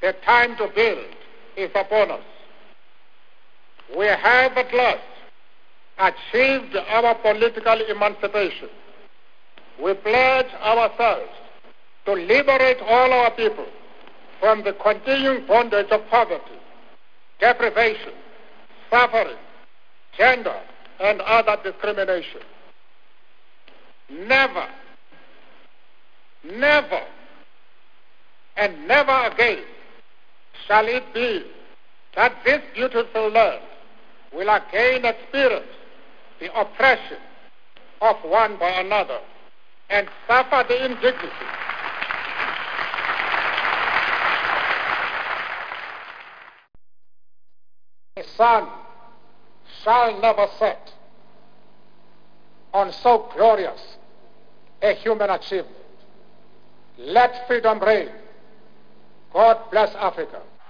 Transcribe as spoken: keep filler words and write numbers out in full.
The time to build is upon us. We have at last achieved our political emancipation. We pledge ourselves to liberate all our people from the continuing bondage of poverty, deprivation, suffering, gender, and other discrimination. Never, never, and never again shall it be that this beautiful land will again experience the oppression of one by another and suffer the indignity the sun shall never set on so glorious a human achievement. Let freedom reign. God bless Africa.